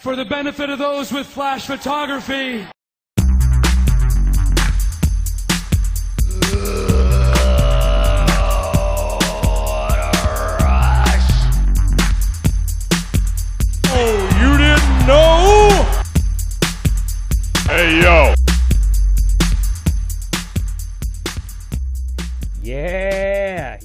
For the benefit of those with flash photography. Oh, you didn't know? Hey, yo. Yeah,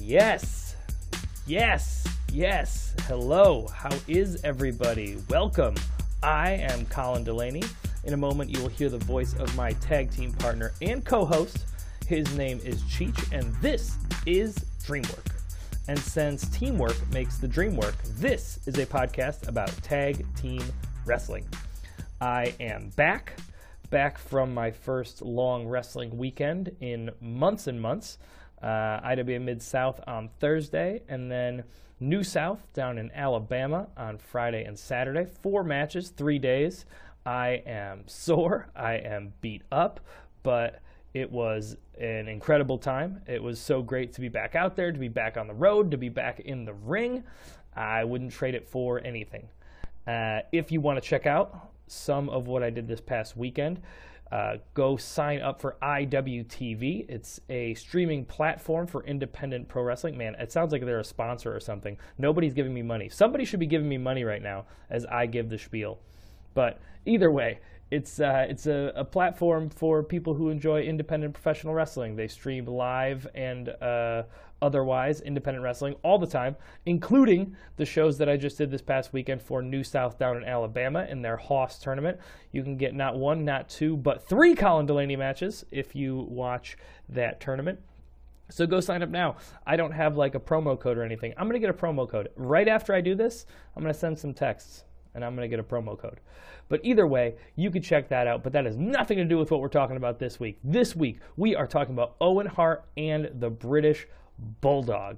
yes. Hello, how is everybody? Welcome. I am Colin Delaney. In a moment, you will hear the voice of my tag team partner and co-host. His name is Cheech, and this is Dreamwork. And since teamwork makes the dream work, this is a podcast about tag team wrestling. I am back from my first long wrestling weekend in months and months. IWA Mid-South on Thursday, and then New South down in Alabama on Friday and Saturday. 4 matches, 3 days. I am sore. I am beat up, but it was an incredible time. It was so great to be back out there, to be back on the road, to be back in the ring. I wouldn't trade it for anything. If you want to check out some of what I did this past weekend, go sign up for IWTV. It's a streaming platform for independent pro wrestling. Man, it sounds like they're a sponsor or something. Nobody's giving me money. Somebody should be giving me money right now as I give the spiel. But either way, it's a platform for people who enjoy independent professional wrestling. They stream live and otherwise independent wrestling all the time, including the shows that I just did this past weekend for New South down in Alabama in their Hoss tournament. You can get not 1, not 2, but 3 Colin Delaney matches if you watch that tournament. So go sign up now. I don't have like a promo code or anything. I'm going to get a promo code. Right after I do this, I'm going to send some texts and I'm going to get a promo code. But either way, you can check that out. But that has nothing to do with what we're talking about this week. This week, we are talking about Owen Hart and the British Bulldog.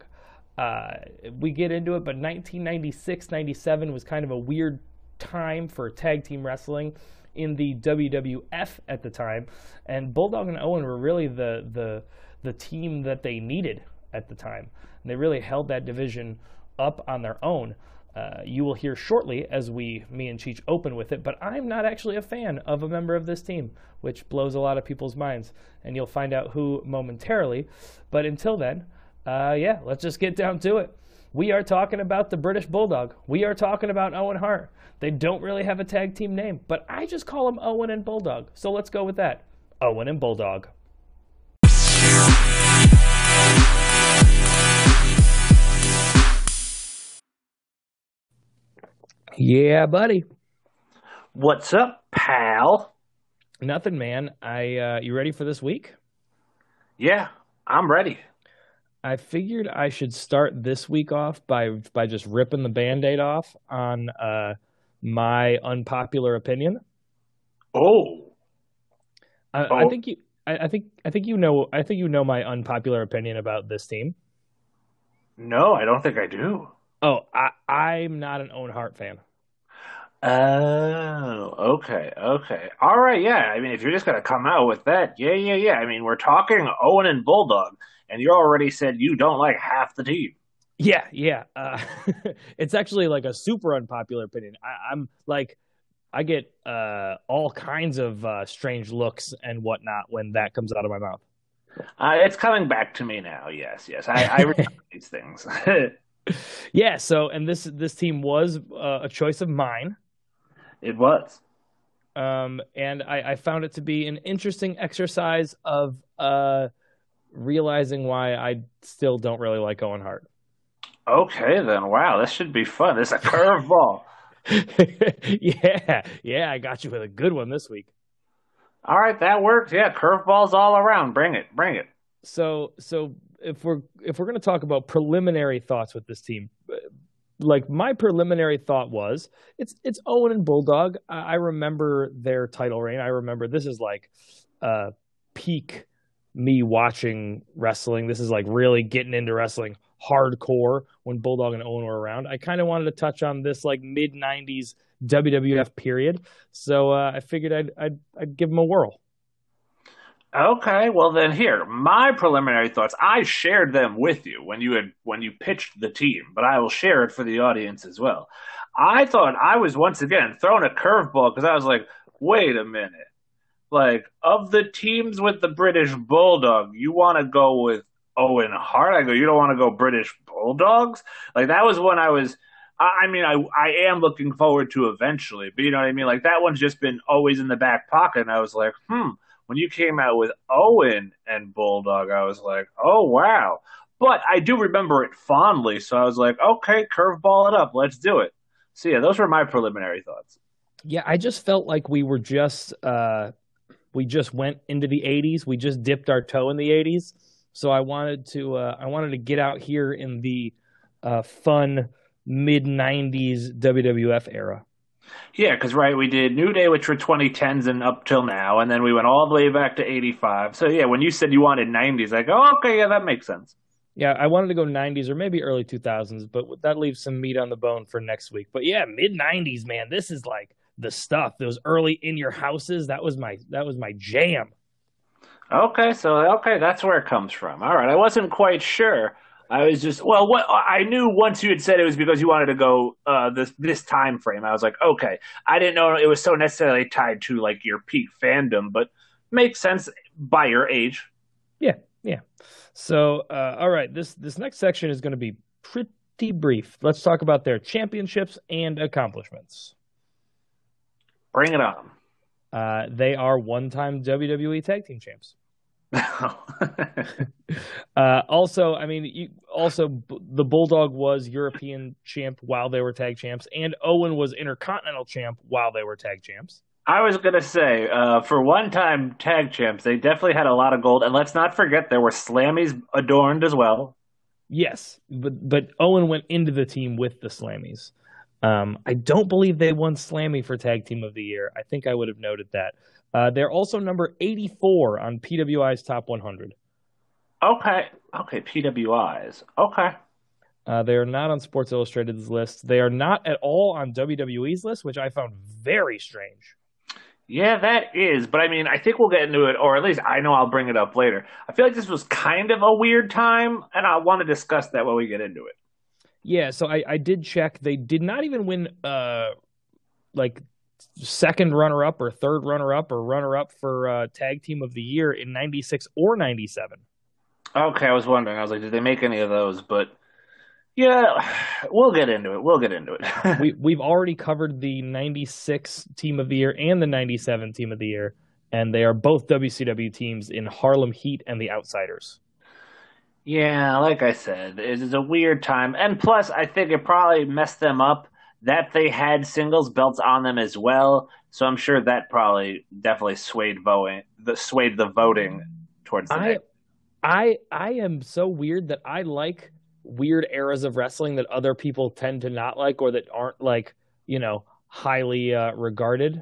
We get into it, but 1996-97 was kind of a weird time for tag team wrestling in the WWF at the time. And Bulldog and Owen were really the team that they needed at the time. And they really held that division up on their own. You will hear shortly as me and Cheech open with it, but I'm not actually a fan of a member of this team, which blows a lot of people's minds, and you'll find out who momentarily. But until then, let's just get down to it. We are talking about the British Bulldog. We are talking about Owen Hart. They don't really have a tag team name, but I just call them Owen and Bulldog, so let's go with that. Owen and Bulldog. Yeah, buddy. What's up, pal? Nothing, man. You ready for this week? Yeah, I'm ready. I figured I should start this week off by just ripping the Band-Aid off on my unpopular opinion. Oh. I think you know my unpopular opinion about this team. No, I don't think I do. Oh, I'm not an Owen Hart fan. Oh, okay. All right, yeah. I mean, if you're just going to come out with that, yeah. I mean, we're talking Owen and Bulldog, and you already said you don't like half the team. Yeah. It's actually like a super unpopular opinion. I'm like, I get all kinds of strange looks and whatnot when that comes out of my mouth. It's coming back to me now, yes. I remember these things. Yeah, so, and this team was a choice of mine. It was. And I found it to be an interesting exercise of realizing why I still don't really like Owen Hart. Okay, then. Wow, this should be fun. This is a curveball. Yeah, I got you with a good one this week. All right, that works. Yeah, curveballs all around. Bring it. So if we're going to talk about preliminary thoughts with this team, like my preliminary thought was it's Owen and Bulldog. I remember their title reign. I remember this is like peak me watching wrestling. This is like really getting into wrestling hardcore when Bulldog and Owen were around. I kind of wanted to touch on this like mid-90s WWF period. So I figured I'd give them a whirl. Okay, well then here, my preliminary thoughts. I shared them with you when you pitched the team, but I will share it for the audience as well. I thought I was once again throwing a curveball because I was like, wait a minute. Like, of the teams with the British Bulldog, you want to go with Owen Hart? I go, you don't want to go British Bulldogs? Like, that was when I was. I mean, I am looking forward to eventually, but you know what I mean? Like, that one's just been always in the back pocket. And I was like, when you came out with Owen and Bulldog, I was like, oh, wow. But I do remember it fondly. So I was like, okay, curveball it up. Let's do it. So, yeah, those were my preliminary thoughts. Yeah, I just felt like we just went into the 80s. We just dipped our toe in the 80s. So I wanted to get out here in the fun mid-90s WWF era. Yeah, because, right, we did New Day, which were 2010s and up till now, and then we went all the way back to 85. So, yeah, when you said you wanted 90s, I go, okay, yeah, that makes sense. Yeah, I wanted to go 90s or maybe early 2000s, but that leaves some meat on the bone for next week. But yeah, mid-90s, man, this is like the stuff. Those early In Your Houses, that was my jam. Okay, that's where it comes from. All right, I wasn't quite sure. I was just what I knew once you had said it was because you wanted to go this time frame. I was like, okay, I didn't know it was so necessarily tied to like your peak fandom, but makes sense by your age. Yeah. So, all right, this next section is going to be pretty brief. Let's talk about their championships and accomplishments. Bring it on. They are one-time WWE Tag Team Champs. Also, I mean, the Bulldog was European champ while they were tag champs, and Owen was Intercontinental champ while they were tag champs. I was gonna say, for one-time tag champs, they definitely had a lot of gold, and let's not forget there were Slammies adorned as well. Yes, but Owen went into the team with the Slammies. I don't believe they won Slammy for Tag Team of the Year. I think I would have noted that. They're also number 84 on PWI's Top 100. Okay, PWIs. Okay. They are not on Sports Illustrated's list. They are not at all on WWE's list, which I found very strange. Yeah, that is. But I mean, I think we'll get into it, or at least I know I'll bring it up later. I feel like this was kind of a weird time, and I want to discuss that when we get into it. Yeah, so I did check. They did not even win, like, second runner-up or third runner-up or runner-up for Tag Team of the Year in 96 or 97. Okay, I was wondering. I was like, did they make any of those? But yeah, we'll get into it. We've already covered the 96 Team of the Year and the 97 Team of the Year, and they are both WCW teams in Harlem Heat and the Outsiders. Yeah, like I said, it is a weird time. And plus, I think it probably messed them up that they had singles belts on them as well. So I'm sure that probably definitely swayed the voting towards the night. I am so weird that I like weird eras of wrestling that other people tend to not like or that aren't, like, you know, highly regarded.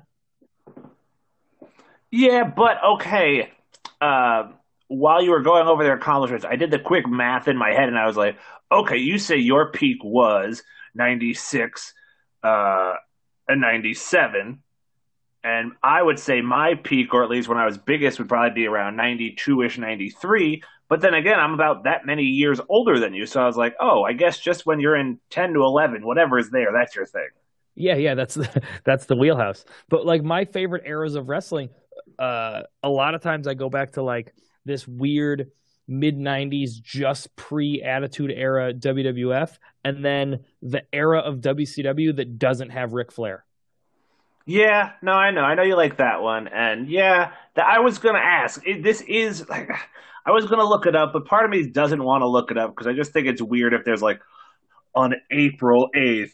Yeah, but okay. While you were going over their accomplishments, I did the quick math in my head, and I was like, okay, you say your peak was 96 and 97, and I would say my peak, or at least when I was biggest, would probably be around 92-ish, 93, but then again, I'm about that many years older than you, so I was like, oh, I guess just when you're in 10 to 11, whatever is there, that's your thing. Yeah, that's the wheelhouse. But, like, my favorite eras of wrestling, a lot of times I go back to, like, this weird mid-90s, just pre-Attitude Era WWF, and then the era of WCW that doesn't have Ric Flair. Yeah, no, I know you like that one, and yeah, I was gonna ask. This is like, I was gonna look it up, but part of me doesn't want to look it up because I just think it's weird if there's like on April 8th,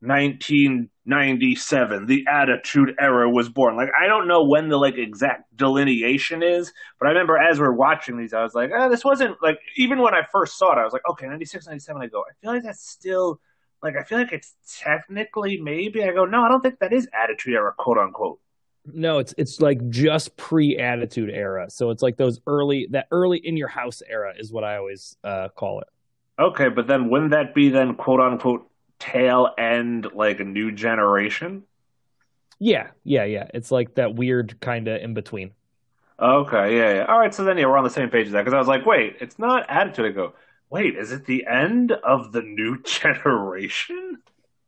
1997, the Attitude Era was born. Like, I don't know when the like exact delineation is, but I remember as we're watching these, I was like, this wasn't like, even when I first saw it, I was like, okay, 96, 97, I go, I feel like that's still, like, I feel like it's technically maybe, I go, no, I don't think that is Attitude Era, quote unquote. No, it's like just pre-Attitude Era. So it's like that early In Your House era is what I always call it. Okay, but then wouldn't that be then, quote unquote, tail end, like a New Generation? Yeah. It's like that weird kind of in between. Okay, yeah. All right, so then we're on the same page as that, because I was like, wait, it's not Attitude. I go, wait, is it the end of the New Generation?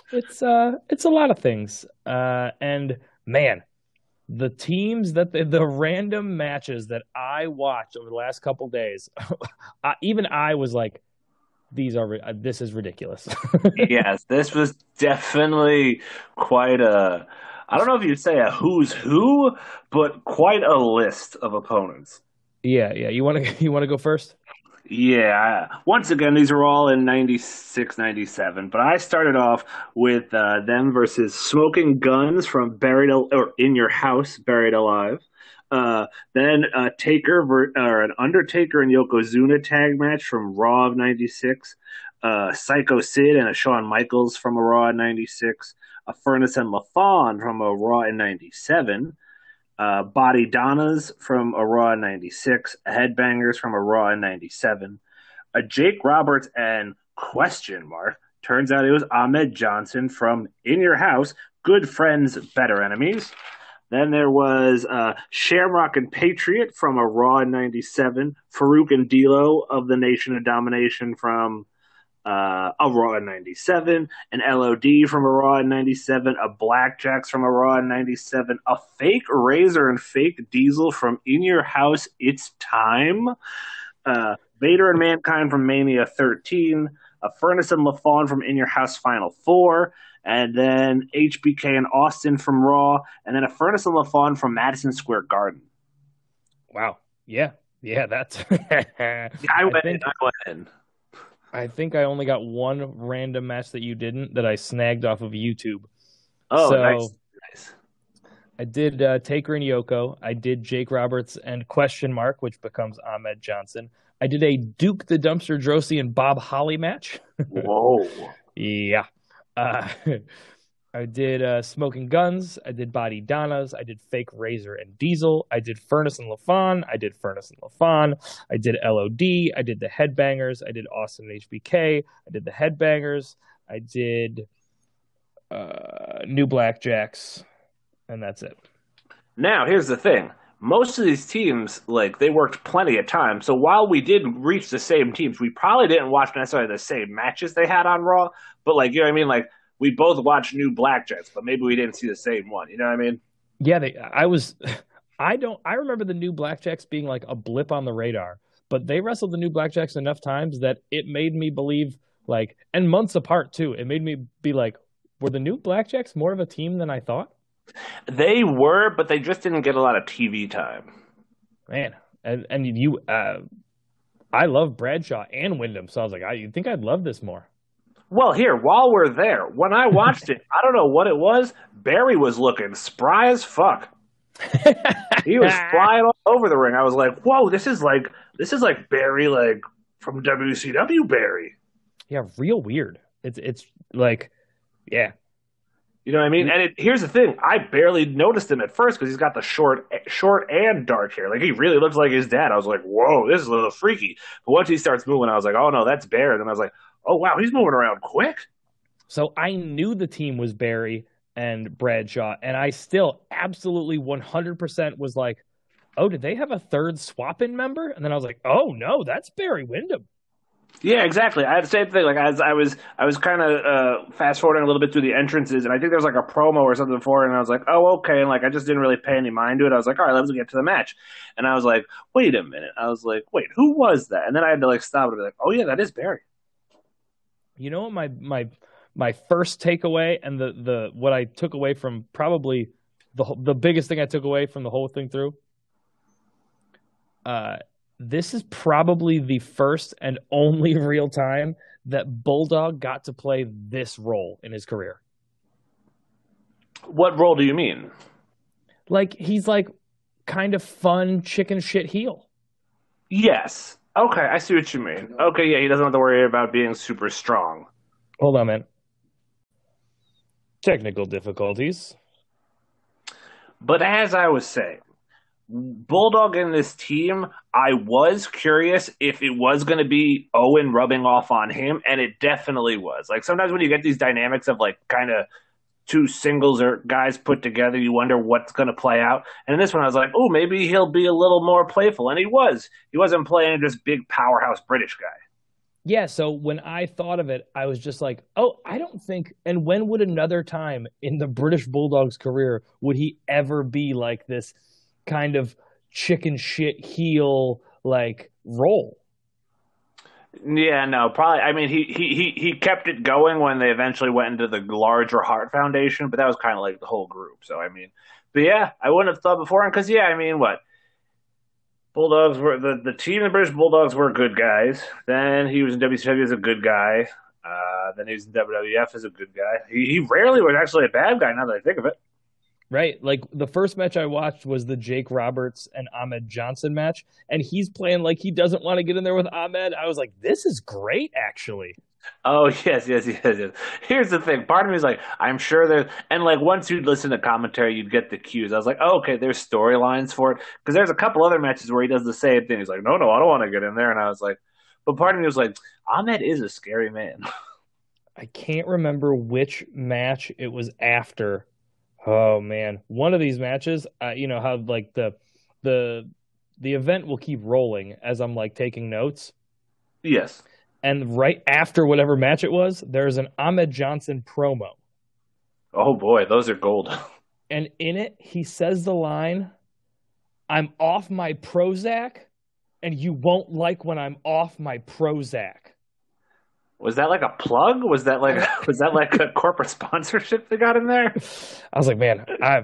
It's a lot of things. And man, the teams the random matches that I watched over the last couple days, even I was like, this is ridiculous. Yes, this was definitely quite a, I don't know if you'd say a who's who, but quite a list of opponents. Yeah, yeah. You want to go first? Yeah, once again, these are all in 96, 97. But I started off with them versus Smoking Guns from or In Your House, Buried Alive. Then or an Undertaker and Yokozuna tag match from Raw of 96. Psycho Sid and a Shawn Michaels from a Raw in 96. A Furnace and LaFawn from a Raw in 97. Body Donnas from a Raw in 96, a Headbangers from a Raw in 97, a Jake Roberts and question mark. Turns out it was Ahmed Johnson from In Your House, Good Friends, Better Enemies. Then there was Shamrock and Patriot from a Raw in 97, Farouk and D'Lo of the Nation of Domination from a Raw in 97, an LOD from a Raw in 97, a Blackjacks from a Raw in 97, a fake Razor and fake Diesel from In Your House, It's Time, Vader and Mankind from Mania 13, a Furnace and LaFawn from In Your House Final 4, and then HBK and Austin from Raw, and then a Furnace and LaFawn from Madison Square Garden. Wow. Yeah. Yeah, that's I went in. I think I only got one random match that you didn't that I snagged off of YouTube. Oh, nice. I did Taker and Yoko. I did Jake Roberts and question mark, which becomes Ahmed Johnson. I did a Duke the Dumpster Droese and Bob Holly match. Whoa. Yeah. I did Smoking Guns. I did Body Donnas. I did Fake Razor and Diesel. I did Furnace and LaFawn. I did LOD. I did the Headbangers. I did Austin and HBK. I did the Headbangers. I did New Blackjacks. And that's it. Now, here's the thing. Most of these teams, they worked plenty of time. So while we did reach the same teams, we probably didn't watch necessarily the same matches they had on Raw. But, you know what I mean? We both watched New Blackjacks, but maybe we didn't see the same one. You know what I mean? Yeah, I remember the New Blackjacks being like a blip on the radar, but they wrestled the New Blackjacks enough times that it made me believe, and months apart too, it made me be like, were the New Blackjacks more of a team than I thought? They were, but they just didn't get a lot of TV time. Man, and you, I love Bradshaw and Wyndham, so I was like, you think I'd love this more. Well, here, while we're there, when I watched it, I don't know what it was, Barry was looking spry as fuck. He was flying all over the ring. I was like, whoa, this is like Barry, from WCW Barry. Yeah, real weird. It's yeah. You know what I mean? And here's the thing. I barely noticed him at first because he's got the short and dark hair. He really looks like his dad. I was like, whoa, this is a little freaky. But once he starts moving, I was like, oh, no, that's Barry. And then I was like, oh, wow, he's moving around quick. So I knew the team was Barry and Bradshaw, and I still absolutely 100% was like, oh, did they have a third swap-in member? And then I was like, oh, no, that's Barry Windham. Yeah, exactly. I had the same thing. As I was kind of fast forwarding a little bit through the entrances, and I think there was a promo or something before, and I was like, oh, okay. And I just didn't really pay any mind to it. I was like, all right, let's get to the match. And I was like, wait a minute. I was like, wait, who was that? And then I had to stop and be like, oh yeah, that is Barry. You know what my first takeaway and the what I took away from probably the biggest thing I took away from the whole thing through. This is probably the first and only real time that Bulldog got to play this role in his career. What role do you mean? He's kind of fun chicken shit heel. Yes. Okay, I see what you mean. Okay, yeah, he doesn't have to worry about being super strong. Hold on, man. Technical difficulties. But as I was saying, Bulldog in this team, I was curious if it was going to be Owen rubbing off on him, and it definitely was. Sometimes when you get these dynamics of kind of two singles or guys put together, you wonder what's going to play out. And in this one, I was like, oh, maybe he'll be a little more playful. And he was. He wasn't playing just big powerhouse British guy. Yeah, so when I thought of it, I was just like, oh, I don't think, and when would another time in the British Bulldog's career would he ever be like this kind of chicken shit heel like role? Yeah, no, probably. I mean, he kept it going when they eventually went into the larger Heart Foundation, but that was kind of like the whole group. So I mean, but yeah, I wouldn't have thought beforehand because yeah, I mean, what Bulldogs were the team, the British Bulldogs were good guys. Then he was in WCW as a good guy. Then he was in WWF as a good guy. He rarely was actually a bad guy. Now that I think of it. Right? Like the first match I watched was the Jake Roberts and Ahmed Johnson match, and he's playing like he doesn't want to get in there with Ahmed. I was like, this is great, actually. Oh yes. Here's the thing. Part of me is like, I'm sure there's, and like once you'd listen to commentary, you'd get the cues. I was like, oh, okay, there's storylines for it because there's a couple other matches where he does the same thing. He's like, no, I don't want to get in there, and I was like, but part of me was like, Ahmed is a scary man. I can't remember which match it was after. Oh man, one of these matches, you know how like the the event will keep rolling as I'm like taking notes. Yes. And right after whatever match it was, there's an Ahmed Johnson promo. Oh boy, those are gold. And in it, he says the line, I'm off my Prozac, and you won't like when I'm off my Prozac. Was that like a plug? Was that like a corporate sponsorship they got in there? I was like, man,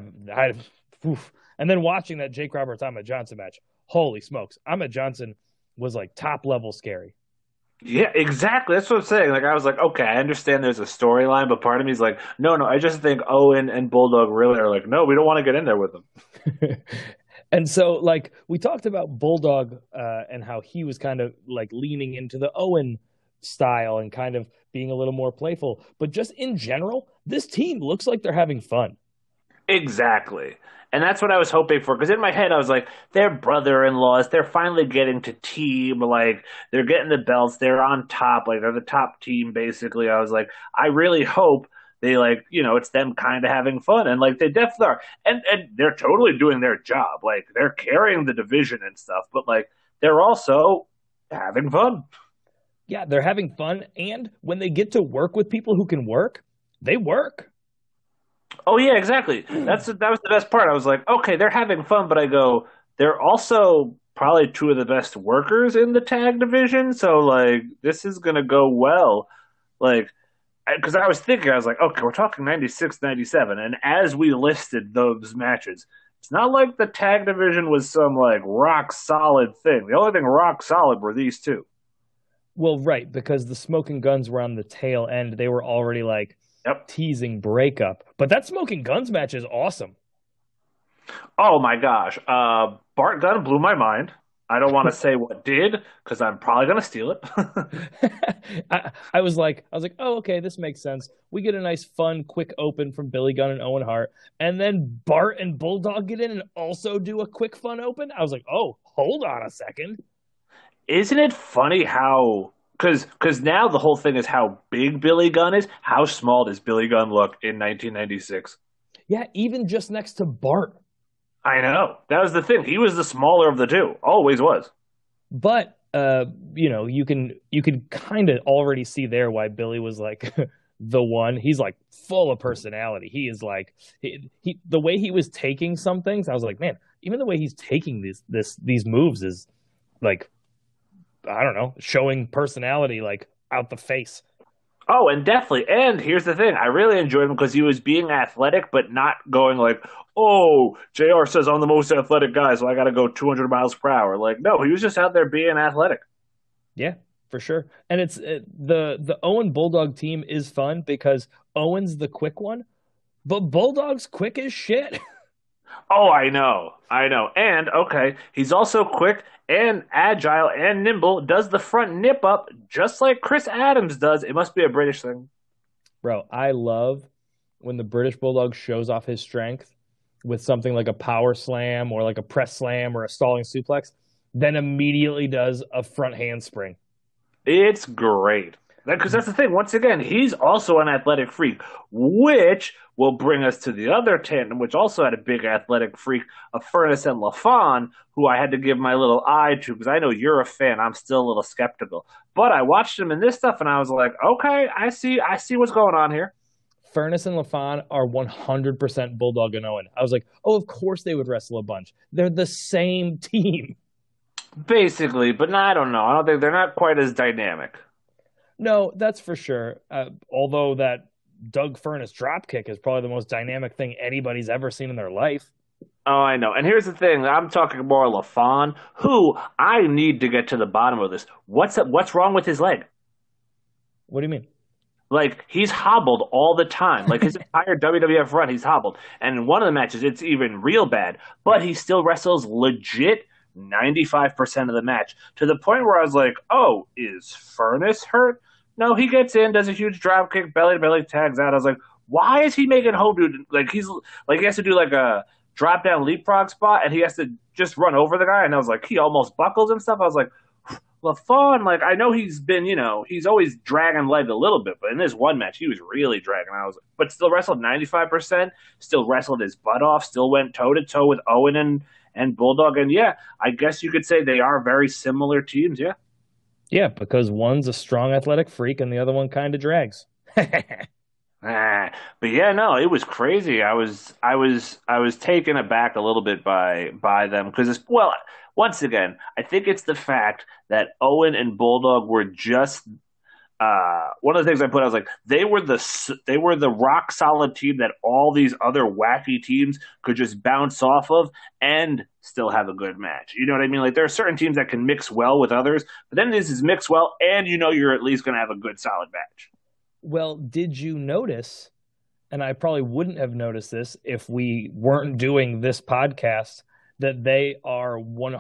oof. And then watching that Jake Roberts Ahmed Johnson match, holy smokes, Ahmed Johnson was like top level scary. Yeah, exactly. That's what I'm saying. Like I was like, okay, I understand there's a storyline, but part of me is like, no, I just think Owen and Bulldog really are like, no, we don't want to get in there with them. And so, like, we talked about Bulldog and how he was kind of like leaning into the Owen style and kind of being a little more playful. But just in general, this team looks like they're having fun. Exactly. And that's what I was hoping for. Because in my head, I was like, they're brother-in-laws. They're finally getting to team. Like, they're getting the belts. They're on top. Like, they're the top team, basically. I was like, I really hope they, like, it's them kind of having fun. And, like, they definitely are. And they're totally doing their job. Like, they're carrying the division and stuff. But, like, they're also having fun. Yeah, they're having fun. And when they get to work with people who can work, they work. Oh yeah, exactly. That was the best part. I was like, okay, they're having fun, but I go, they're also probably two of the best workers in the tag division. So like, this is gonna go well. Like, because I was thinking, I was like, okay, we're talking 96, 97, and as we listed those matches, it's not like the tag division was some like rock solid thing. The only thing rock solid were these two. Well, right, because the Smoking Guns were on the tail end. They were already like Yep. teasing breakup. But that Smoking Guns match is awesome. Oh my gosh. Bart Gunn blew my mind. I don't want to say what did because I'm probably gonna steal it. I was like, oh, okay, this makes sense. We get a nice, fun, quick open from Billy Gunn and Owen Hart, and then Bart and Bulldog get in and also do a quick, fun open. I was like, oh, hold on a second. Isn't it funny how because now the whole thing is how big Billy Gunn is. How small does Billy Gunn look in 1996? Yeah, even just next to Bart. I know that was the thing. He was the smaller of the two. Always was. But you can kind of already see there why Billy was like the one. He's like full of personality. He is like he the way he was taking some things. I was like, man, even the way he's taking these moves is like, I don't know, showing personality like out the face. Oh, and definitely. And here's the thing. I really enjoyed him because he was being athletic, but not going like, oh, JR says I'm the most athletic guy, so I got to go 200 miles per hour. Like, no, he was just out there being athletic. Yeah, for sure. And it's the Owen Bulldog team is fun because Owen's the quick one, but Bulldog's quick as shit. Oh, I know. And, okay, he's also quick and agile and nimble, does the front nip up just like Chris Adams does. It must be a British thing. Bro, I love when the British Bulldog shows off his strength with something like a power slam or like a press slam or a stalling suplex, then immediately does a front handspring. It's great. because that's the thing. Once again, he's also an athletic freak, which will bring us to the other tandem, which also had a big athletic freak of Furnas and LaFon, who I had to give my little eye to because I know you're a fan. I'm still a little skeptical, but I watched him in this stuff and I was like, okay, I see what's going on here. Furnas and LaFon are 100% Bulldog and Owen. I was like, oh, of course they would wrestle a bunch. They're the same team. Basically, but no, I don't know. I don't think they're not quite as dynamic. No, that's for sure. Although that Doug Furnas dropkick is probably the most dynamic thing anybody's ever seen in their life. Oh, I know. And here's the thing. I'm talking more LaFon, who I need to get to the bottom of this. What's wrong with his leg? What do you mean? Like, he's hobbled all the time. Like, his entire WWF run, he's hobbled. And in one of the matches, it's even real bad. But he still wrestles legit 95% of the match, to the point where I was like, oh, is Furnas hurt? No, he gets in, does a huge drop kick, belly to belly, tags out. I was like, why is he making home dude? Like, he has to do like a drop down leapfrog spot and he has to just run over the guy. And I was like, he almost buckles and stuff. I was like, LaFon, like, I know he's been, he's always dragging leg a little bit, but in this one match, he was really dragging. But still wrestled 95%, still wrestled his butt off, still went toe to toe with Owen and Bulldog. And yeah, I guess you could say they are very similar teams. Yeah. Yeah, because one's a strong athletic freak and the other one kind of drags. But yeah, no, it was crazy. I was taken aback a little bit by them because once again, I think it's the fact that Owen and Bulldog were just one of the things I put, I was like, they were the rock solid team that all these other wacky teams could just bounce off of and still have a good match. You know what I mean? Like, there are certain teams that can mix well with others, but then this is mix well, and you're at least going to have a good solid match. Well, did you notice, and I probably wouldn't have noticed this if we weren't doing this podcast, that they are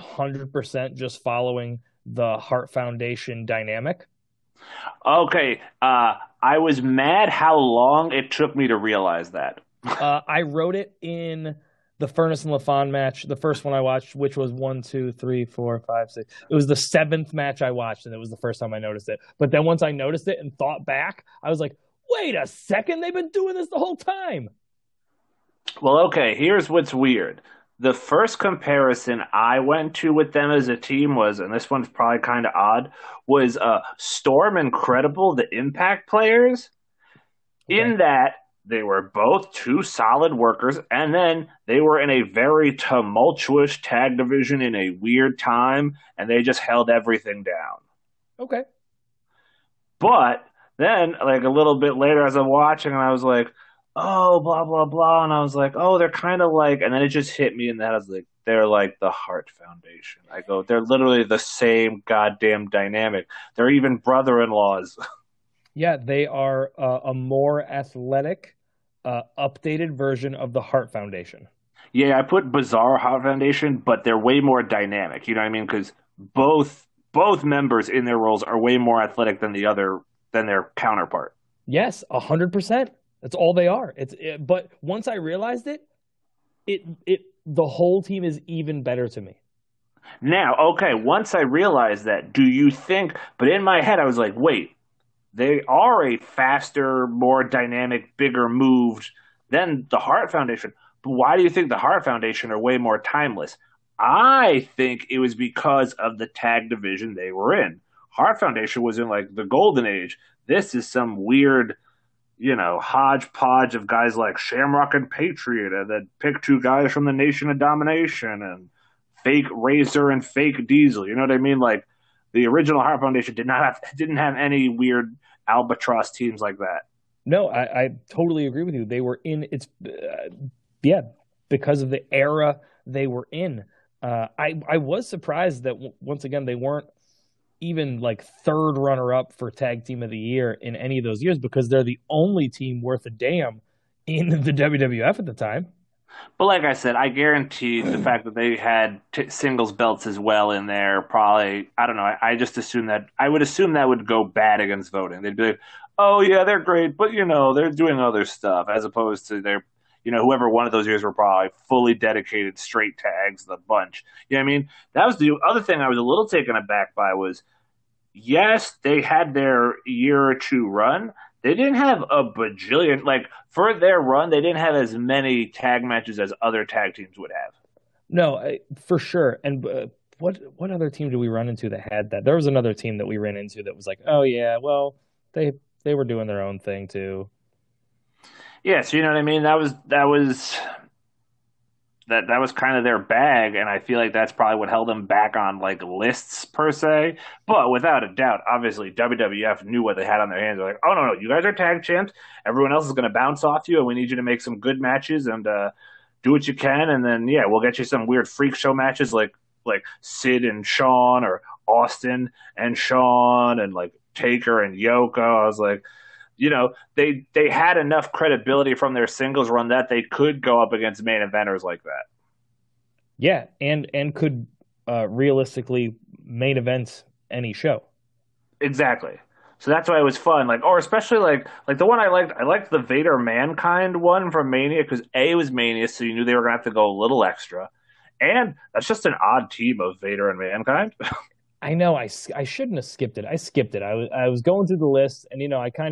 100% just following the Hart Foundation dynamic? Okay, I was mad how long it took me to realize that. I wrote it in the Furnas and LaFon match, the first one I watched, which was 1, 2, 3, 4, 5, 6. It was the 7th match I watched, and it was the first time I noticed it. But then once I noticed it and thought back, I was like, wait a second, they've been doing this the whole time. Well, okay, here's what's weird. The first comparison I went to with them as a team was, and this one's probably kind of odd, was Storm and Credible, the Impact players, in that they were both two solid workers, and then they were in a very tumultuous tag division in a weird time, and they just held everything down. Okay. But then, like, a little bit later as I'm watching, and I was like, oh, blah, blah, blah. And I was like, oh, they're kind of like, and then it just hit me in that I was like, they're like the Hart Foundation. I go, they're literally the same goddamn dynamic. They're even brother-in-laws. Yeah, they are a more athletic, updated version of the Hart Foundation. Yeah, I put bizarre Hart Foundation, but they're way more dynamic. You know what I mean? Because both members in their roles are way more athletic than their counterpart. Yes, 100%. That's all they are. But once I realized it the whole team is even better to me. Now, okay, once I realized that, do you think? But in my head, I was like, wait, they are a faster, more dynamic, bigger moved than the Hart Foundation. But why do you think the Hart Foundation are way more timeless? I think it was because of the tag division they were in. Hart Foundation was in like the golden age. This is some weird, hodgepodge of guys like Shamrock and Patriot, and then pick two guys from the Nation of Domination and fake Razor and fake Diesel. You know what I mean? Like, the original Hart Foundation didn't have any weird albatross teams like that. No, I totally agree with you. They were in because of the era they were in. I was surprised that once again they weren't even like third runner-up for Tag Team of the Year in any of those years, because they're the only team worth a damn in the WWF at the time. But like I said, I guarantee the fact that they had singles belts as well in there, probably, I don't know, I just assume that, I would assume that would go bad against voting. They'd be like, oh yeah, they're great, but they're doing other stuff, as opposed to their, whoever one of those years were probably fully dedicated straight tags, the bunch. You know what I mean? That was the other thing I was a little taken aback by was, yes, they had their year or two run. They didn't have a bajillion, like, for their run, they didn't have as many tag matches as other tag teams would have. No, for sure. And what other team did we run into that had that? There was another team that we ran into that was like, oh yeah, well they were doing their own thing too. Yeah, so you know what I mean? That was kind of their bag, and I feel like that's probably what held them back on like lists per se. But without a doubt, obviously WWF knew what they had on their hands. They're like, oh no, you guys are tag champs. Everyone else is going to bounce off you, and we need you to make some good matches and do what you can. And then yeah, we'll get you some weird freak show matches like Sid and Shawn or Austin and Shawn and like Taker and Yoko. I was like, they had enough credibility from their singles run that they could go up against main eventers like that. Yeah, and could realistically main event any show. Exactly. So that's why it was fun. Like, or especially like the one I liked. I liked the Vader Mankind one from Mania because A, it was Mania, so you knew they were gonna have to go a little extra, and that's just an odd team of Vader and Mankind. I know I shouldn't have skipped it. I skipped it. I was going through the list, and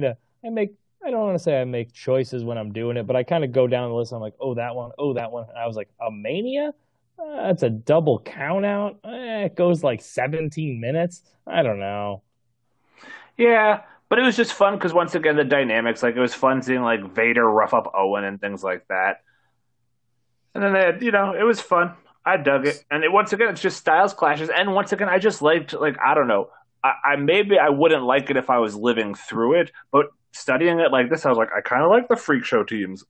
I don't want to say I make choices when I'm doing it, but I kind of go down the list. I'm like, oh that one, oh that one. And I was like, a Mania? That's a double count out. It goes like 17 minutes. I don't know. Yeah, but it was just fun because once again the dynamics. Like it was fun seeing like Vader rough up Owen and things like that. And then they had, it was fun. I dug it. And once again, it's just styles clashes. And once again, I just liked, like, I don't know. I maybe I wouldn't like it if I was living through it, but studying it like this, I was like, I kind of like the freak show teams.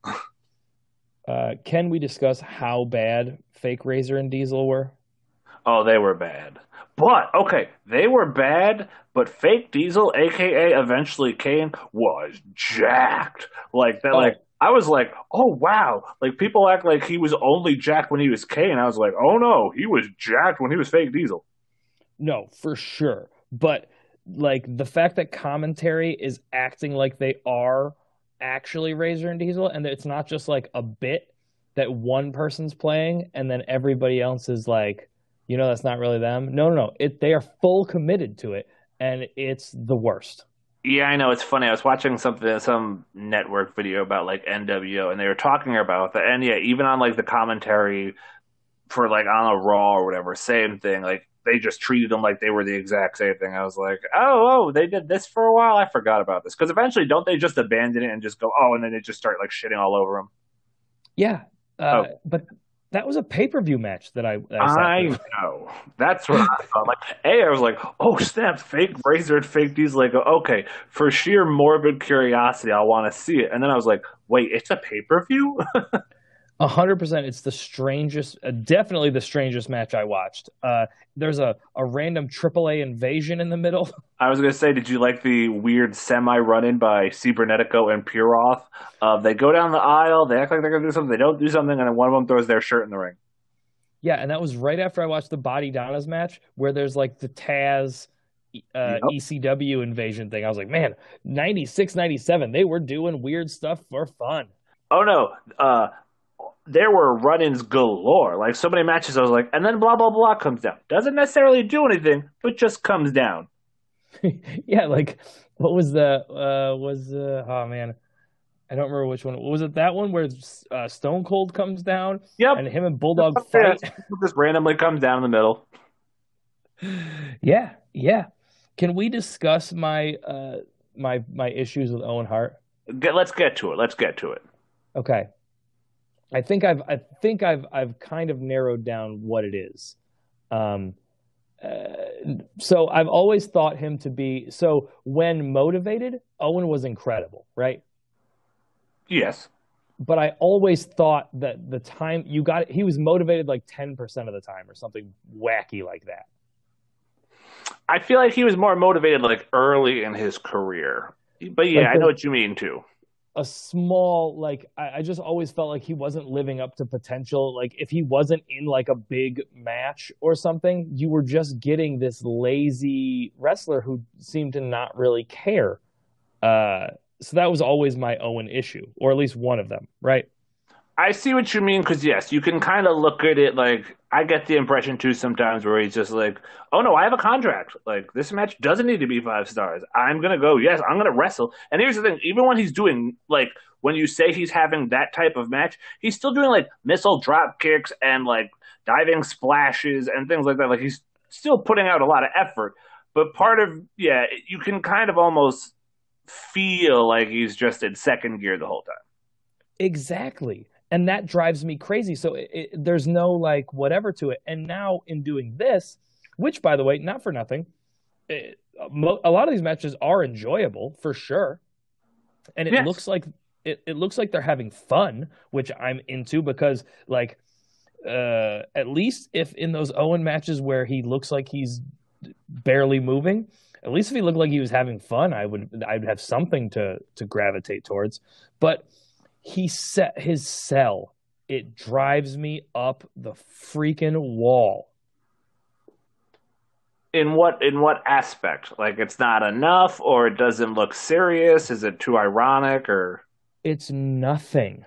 Can we discuss how bad fake Razor and Diesel were? Oh, they were bad. But, okay, they were bad, but fake Diesel, aka eventually Kane, was jacked. Like, that, like, I was like, oh, wow. Like, people act like he was only jacked when he was Kane. I was like, oh, no, he was jacked when he was fake Diesel. No, for sure. But, like, the fact that commentary is acting like they are actually Razor and Diesel, and it's not just, like, a bit that one person's playing, and then everybody else is like, that's not really them. No. They are full committed to it, and it's the worst. Yeah, I know. It's funny. I was watching some network video about like NWO, and they were talking about that. And yeah, even on like the commentary for like on a Raw or whatever, same thing. Like they just treated them like they were the exact same thing. I was like, oh, they did this for a while. I forgot about this because eventually, don't they just abandon it and just go, oh, and then they just start like shitting all over them? Yeah, but that was a pay-per-view match that I know. That's what I thought. Like, I was like, oh, snap, fake Razor and fake Diesel. Like, okay, for sheer morbid curiosity, I want to see it. And then I was like, wait, it's a pay-per-view? 100%. It's the strangest, definitely the strangest match I watched. There's a random AAA invasion in the middle. I was going to say, did you like the weird semi-run-in by Cibernetico and Puroth? They go down the aisle, they act like they're going to do something, they don't do something, and then one of them throws their shirt in the ring. Yeah, and that was right after I watched the Body Donnas match, where there's like the Taz ECW invasion thing. I was like, man, 96, 97, they were doing weird stuff for fun. Oh, no. There were run-ins galore. Like, so many matches, I was like, and then blah, blah, blah comes down. Doesn't necessarily do anything, but just comes down. Yeah, like, what was oh, man. I don't remember which one. Was it that one where Stone Cold comes down? Yep. And him and Bulldog fight? Just randomly comes down in the middle. Yeah. Can we discuss my my issues with Owen Hart? Let's get to it. Okay. I think I've kind of narrowed down what it is. So I've always thought him to be, so when motivated, Owen was incredible, right? Yes. But I always thought that the time he was motivated like 10% of the time or something wacky like that. I feel like he was more motivated like early in his career. But yeah, I know what you mean too. A small, like, I just always felt like he wasn't living up to potential. Like, if he wasn't in, like, a big match or something, you were just getting this lazy wrestler who seemed to not really care. So that was always my Owen issue, or at least one of them, right? I see what you mean because yes, you can kind of look at it like I get the impression too sometimes where he's just like, "Oh no, I have a contract. Like this match doesn't need to be 5 stars. I'm gonna go. Yes, I'm gonna wrestle." And here's the thing: even when he's doing like when you say he's having that type of match, he's still doing like missile drop kicks and like diving splashes and things like that. Like he's still putting out a lot of effort. But part of you can kind of almost feel like he's just in second gear the whole time. Exactly. And that drives me crazy. So there's no like whatever to it. And now in doing this, which by the way, not for nothing, a lot of these matches are enjoyable for sure. And it looks like it looks like they're having fun, which I'm into because like at least if in those Owen matches where he looks like he's barely moving, at least if he looked like he was having fun, I'd have something to gravitate towards. But he set his sell. It drives me up the freaking wall. In what aspect? Like it's not enough, or it doesn't look serious? Is it too ironic, or it's nothing?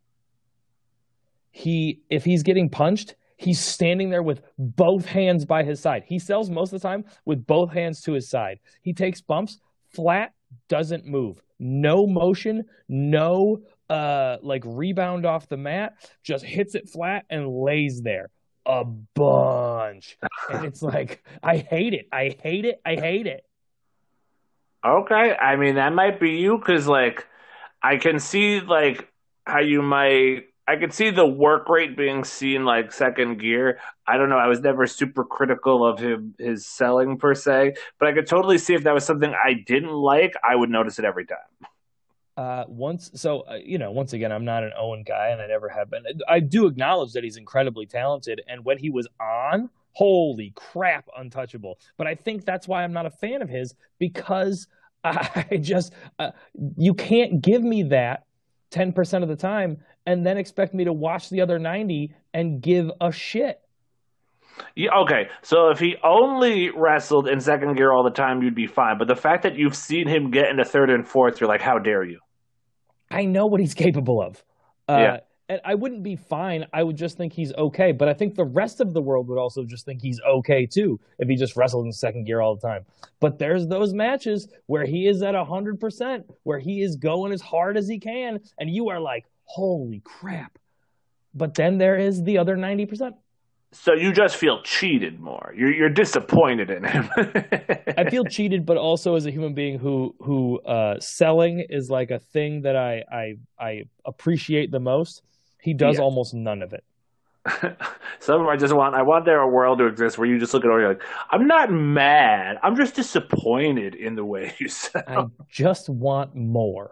If he's getting punched, he's standing there with both hands by his side. He sells most of the time with both hands to his side. He takes bumps, flat, doesn't move. No motion, no like rebound off the mat, just hits it flat and lays there a bunch. And it's like, I hate it. I hate it. I hate it. Okay. I mean, that might be you because, like, I can see, like, how you might. I could see the work rate being seen like second gear. I don't know. I was never super critical of his selling per se, but I could totally see if that was something I didn't like, I would notice it every time. Once again, I'm not an Owen guy, and I never have been. I do acknowledge that he's incredibly talented, and when he was on, holy crap, untouchable. But I think that's why I'm not a fan of his, because I just you can't give me that 10% of the time and then expect me to watch the other 90 and give a shit. Yeah, okay, so if he only wrestled in second gear all the time, you'd be fine. But the fact that you've seen him get into third and fourth, you're like, how dare you? I know what he's capable of. Yeah. And I wouldn't be fine. I would just think he's okay. But I think the rest of the world would also just think he's okay, too, if he just wrestled in second gear all the time. But there's those matches where he is at 100%, where he is going as hard as he can, and you are like, holy crap. But then there is the other 90%. So you just feel cheated more. You're disappointed in him. I feel cheated, but also as a human being who selling is like a thing that I appreciate the most. He does almost none of it. Some I want there a world to exist where you just look at it and you're like, I'm not mad. I'm just disappointed in the way you sell. I just want more.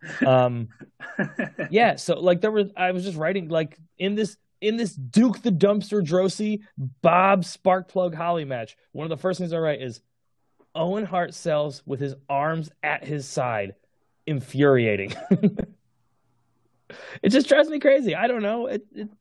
Yeah, so like I was just writing like in this Duke the Dumpster Droese Bob Sparkplug Holly match, one of the first things I write is Owen Hart sells with his arms at his side. Infuriating. It just drives me crazy. I don't know. I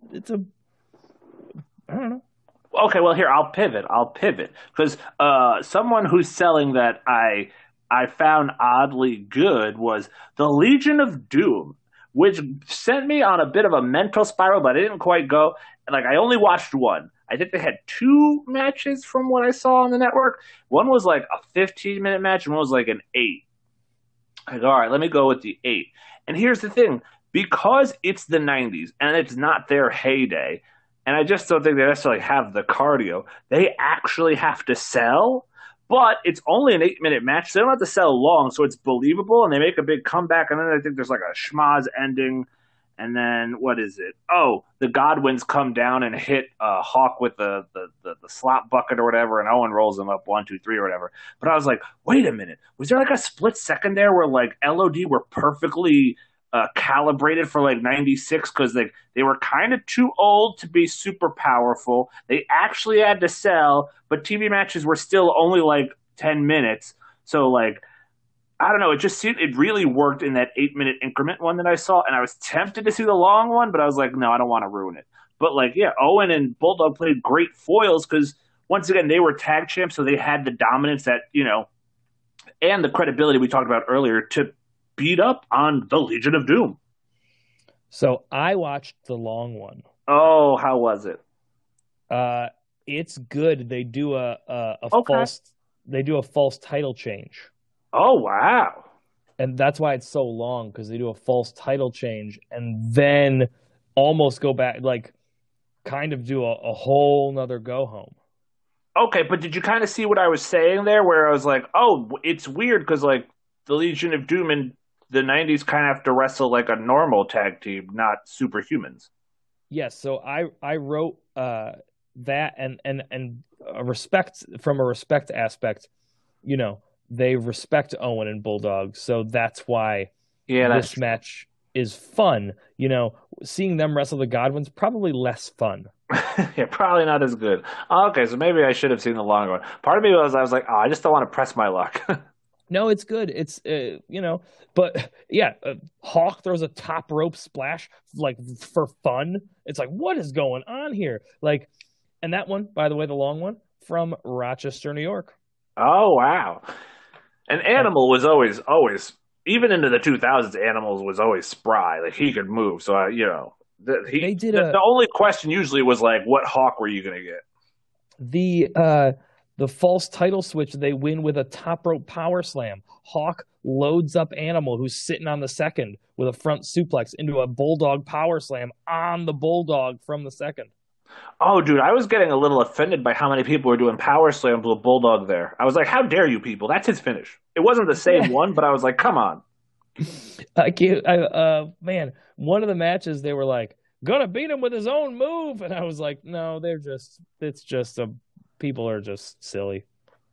don't know. Okay, well here I'll pivot because someone who's selling that I found oddly good was the Legion of Doom, which sent me on a bit of a mental spiral, but I didn't quite go. Like, I only watched one. I think they had 2 matches from what I saw on the network. One was like a 15-minute match, and one was like an 8. I go, all right, let me go with the 8. And here's the thing. Because it's the 90s, and it's not their heyday, and I just don't think they necessarily have the cardio, they actually have to sell. But it's only an 8-minute match, so they don't have to sell long, so it's believable, and they make a big comeback, and then I think there's like a schmaz ending, and then, what is it? Oh, the Godwins come down and hit Hawk with the slop bucket or whatever, and Owen rolls them up 1, 2, 3 or whatever. But I was like, wait a minute, was there like a split second there where like LOD were perfectly calibrated for like 96 because they were kind of too old to be super powerful. They actually had to sell, but TV matches were still only like 10 minutes. So like, I don't know, it just seemed it really worked in that 8-minute increment one that I saw, and I was tempted to see the long one, but I was like, no, I don't want to ruin it. But like, yeah, Owen and Bulldog played great foils because once again they were tag champs, so they had the dominance that, you know, and the credibility we talked about earlier to beat up on the Legion of Doom. So I watched the long one. Oh, how was it? Uh, it's good. They do a Okay. false title change, Oh, wow. and that's why it's so long because they do a false title change and then almost go back, like kind of do a whole nother go home. Okay, but did you kind of see what I was saying there, where I was like, oh, it's weird because like the Legion of Doom in the '90s kind of have to wrestle like a normal tag team, not superhumans. Yes, so I wrote that and a respect from a respect aspect, you know, they respect Owen and Bulldog, so that's why Yeah, that's this true. match is fun. You know, seeing them wrestle the Godwins probably less fun. Yeah, probably not as good. Okay, so maybe I should have seen the longer one. Part of me was I was like, oh, I just don't want to press my luck. No, it's good. It's but yeah, Hawk throws a top rope splash like for fun. It's like what is going on here? Like, and that one, by the way, the long one from Rochester, New York. Oh, wow. And And Animal was always, even into the 2000s, Animals was always spry. Like he could move. So, they did the only question usually was like, what Hawk were you going to get? the uh the false title switch. They win with a top rope power slam. Hawk loads up Animal, who's sitting on the second, with a front suplex into a Bulldog power slam on the Bulldog from the second. Oh, dude, I was getting a little offended by how many people were doing power slams with Bulldog there. I was like, how dare you people? That's his finish. It wasn't the same Yeah, one, but I was like, come on. I can't. Man, one of the matches they were like, gonna beat him with his own move, and I was like, no, they're just. It's just a. People are just silly.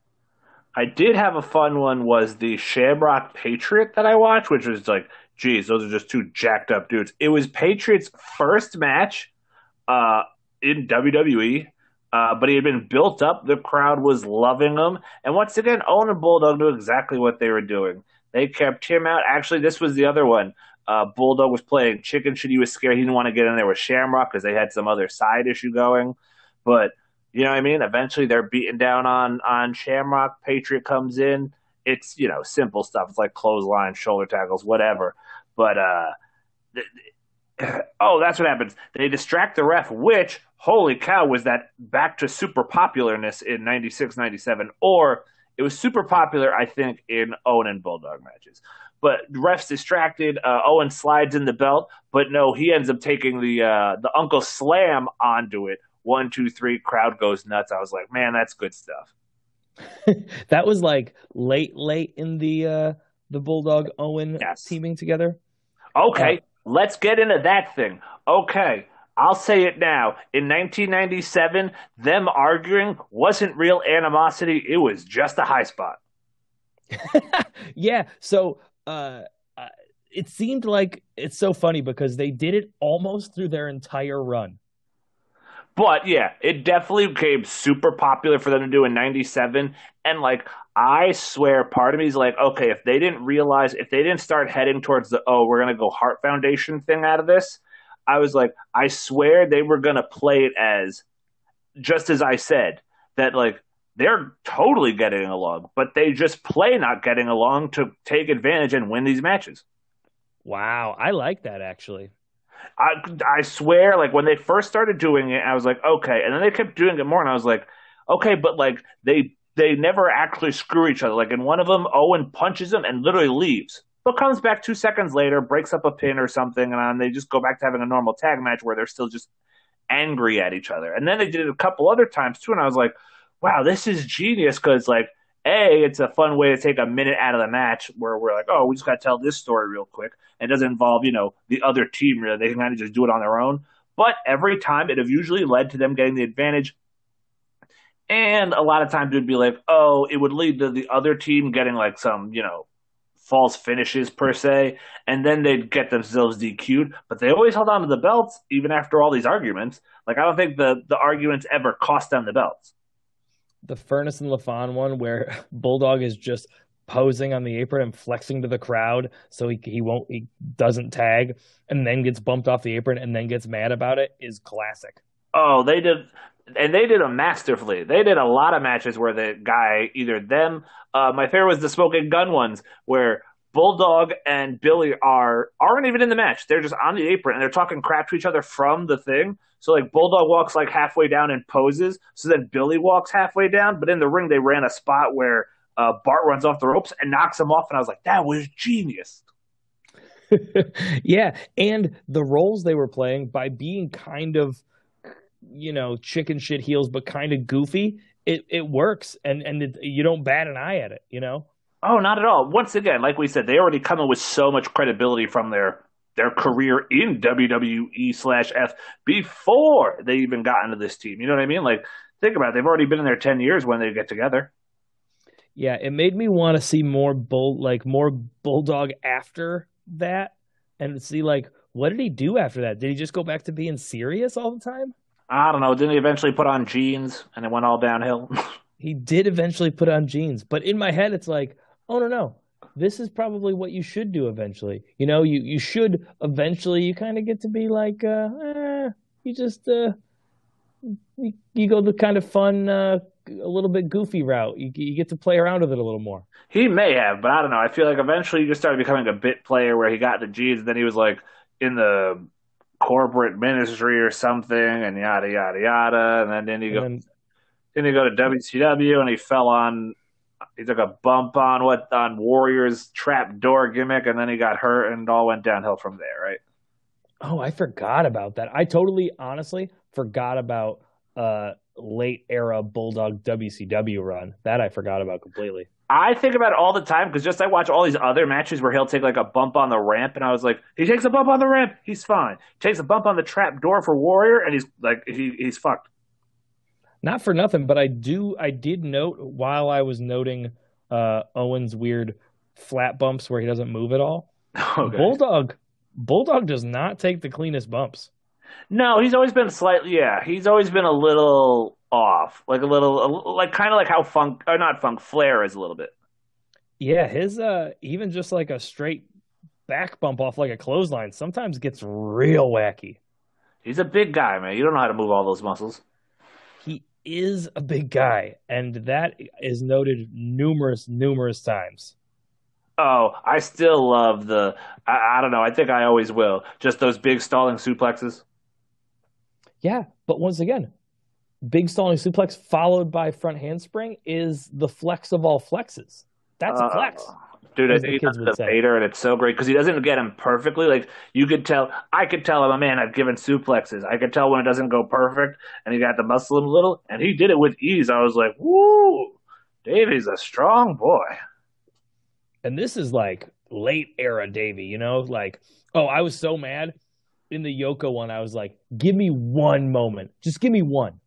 I did have a fun one was the Shamrock Patriot that I watched, which was like, geez, those are just two jacked up dudes. It was Patriot's first match uh, in WWE, but he had been built up. The crowd was loving him. And once again, Owen and Bulldog knew exactly what they were doing. They kept him out. Actually, this was the other one. Bulldog was playing chicken shit. He was scared. He didn't want to get in there with Shamrock because they had some other side issue going. But you know what I mean? Eventually, they're beating down on Shamrock. Patriot comes in. It's simple stuff. It's like clothesline, shoulder tackles, whatever. But oh, that's what happens. They distract the ref, which, holy cow, was that back to super popularness in '96, '97, or it was super popular, I think, in Owen and Bulldog matches. But ref's distracted. Owen slides in the belt, but no, he ends up taking the Uncle Slam onto it. One, two, three, crowd goes nuts. I was like, man, that's good stuff. That was like late in the Bulldog Owen Yes. teaming together. Uh, Okay, let's get into that thing. Okay, I'll say it now. In 1997, them arguing wasn't real animosity, it was just a high spot. yeah. So uh, it seemed like it's so funny because they did it almost through their entire run. But yeah, it definitely became super popular for them to do in '97. And like, I swear, part of me is like, okay, if they didn't start heading towards the, oh, we're going to go Heart Foundation thing out of this, I was like, I swear they were going to play it as, just as I said, that like, they're totally getting along, but they just play not getting along to take advantage and win these matches. Wow, I like that actually. I swear, like when they first started doing it, I was like, okay, and then they kept doing it more, and I was like, okay, but like they never actually screw each other. Like in one of them, Owen punches him and literally leaves, but comes back 2 seconds later, breaks up a pin or something, and they just go back to having a normal tag match where they're still just angry at each other. And then they did it a couple other times too, and I was like, wow, this is genius because like. A, it's a fun way to take a minute out of the match where we're like, oh, we just got to tell this story real quick. It doesn't involve, the other team really. They can kind of just do it on their own. But every time it have usually led to them getting the advantage. And a lot of times it would be like, oh, it would lead to the other team getting like some, false finishes per se. And then they'd get themselves DQ'd. But they always held on to the belts even after all these arguments. Like, I don't think the arguments ever cost them the belts. The Furnace and LaFon one where Bulldog is just posing on the apron and flexing to the crowd so he doesn't tag and then gets bumped off the apron and then gets mad about it is classic. Oh, they did, and they did them masterfully. They did a lot of matches where the guy, either them, my favorite was the Smoking Gun ones, where Bulldog and Billy aren't even in the match. They're just on the apron and they're talking crap to each other from the thing. So like Bulldog walks like halfway down and poses, so then Billy walks halfway down. But in the ring, they ran a spot where Bart runs off the ropes and knocks him off, and I was like, that was genius. Yeah, and the roles they were playing by being kind of, chicken shit heels, but kind of goofy, it works, and you don't bat an eye at it. Oh, not at all. Once again, like we said, they already come in with so much credibility from their career in WWE/F before they even got into this team. You know what I mean? Like, think about it. They've already been in there 10 years when they get together. Yeah, it made me want to see more Bulldog after that, and see like what did he do after that? Did he just go back to being serious all the time? I don't know. Didn't he eventually put on jeans and it went all downhill? He did eventually put on jeans, but in my head it's like, oh no, this is probably what you should do eventually. You should eventually. You kind of get to be like, you just you go the kind of fun, a little bit goofy route. You get to play around with it a little more. He may have, but I don't know. I feel like eventually he just started becoming a bit player where he got the jeans, and then he was like in the corporate ministry or something, and yada yada yada. And then didn't he go to WCW and he took a bump on Warrior's trap door gimmick, and then he got hurt, and it all went downhill from there, right? Oh, I forgot about that. I honestly forgot about late era Bulldog WCW run. That I forgot about completely. I think about it all the time because I watch all these other matches where he'll take like a bump on the ramp, and I was like, he takes a bump on the ramp, he's fine. Takes a bump on the trap door for Warrior, and he's like, he's fucked. Not for nothing, but I did note while I was noting Owen's weird flat bumps where he doesn't move at all. Okay. Bulldog does not take the cleanest bumps. No, he's always been he's always been a little off. Like kind of like how Flair is a little bit. Yeah, his even just like a straight back bump off like a clothesline sometimes gets real wacky. He's a big guy, man. You don't know how to move all those muscles. He is a big guy, and that is noted numerous times. Oh, I still love I don't know, I think I always will. Just those big stalling suplexes. Yeah, but once again, big stalling suplex followed by front handspring is the flex of all flexes. That's a flex. Dude, he does the Vader, and it's so great because he doesn't get him perfectly. Like, I could tell him, man, I've given suplexes. I could tell when it doesn't go perfect, and he got to muscle him a little, and he did it with ease. I was like, woo, Davey's a strong boy. And this is like late era Davey, like, oh, I was so mad in the Yoko one. I was like, give me one moment. Just give me one.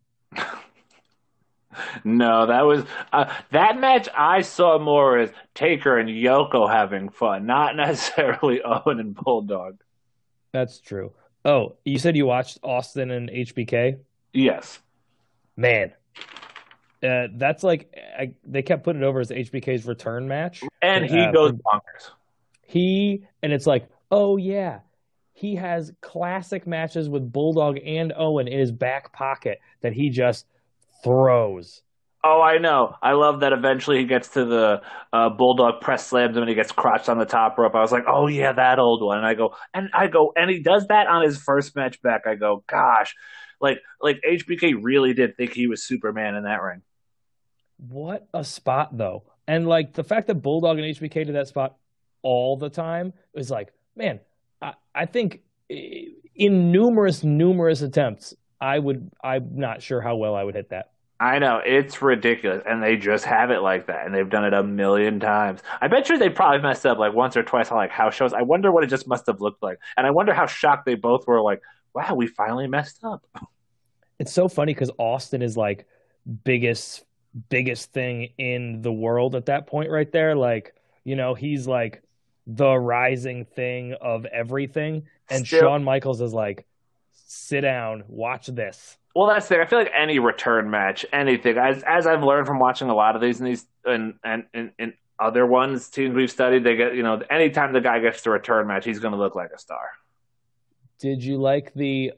No, that was that match I saw more as Taker and Yoko having fun, not necessarily Owen and Bulldog. That's true. Oh, you said you watched Austin and HBK? Yes. Man. That's like they kept putting it over as HBK's return match, and he goes bonkers. And it's like, oh yeah, he has classic matches with Bulldog and Owen in his back pocket that he just throws. Oh, I know. I love that. Eventually, he gets to the Bulldog press slams him, and he gets crotched on the top rope. I was like, oh yeah, that old one. And I go, and he does that on his first match back. I go, gosh, like HBK really did think he was Superman in that ring. What a spot, though. And, like, the fact that Bulldog and HBK did that spot all the time is like, man, I think in numerous attempts, I'm not sure how well I would hit that. I know. It's ridiculous. And they just have it like that. And they've done it a million times. I bet you they probably messed up like once or twice on like house shows. I wonder what it just must have looked like. And I wonder how shocked they both were like, wow, we finally messed up. It's so funny because Austin is like biggest thing in the world at that point right there. Like, he's like the rising thing of everything. And Shawn Michaels is like, sit down, watch this. Well, that's the thing. I feel like any return match, anything, as I've learned from watching a lot of these and other teams we've studied, they get, anytime the guy gets the return match, he's going to look like a star. Did you like the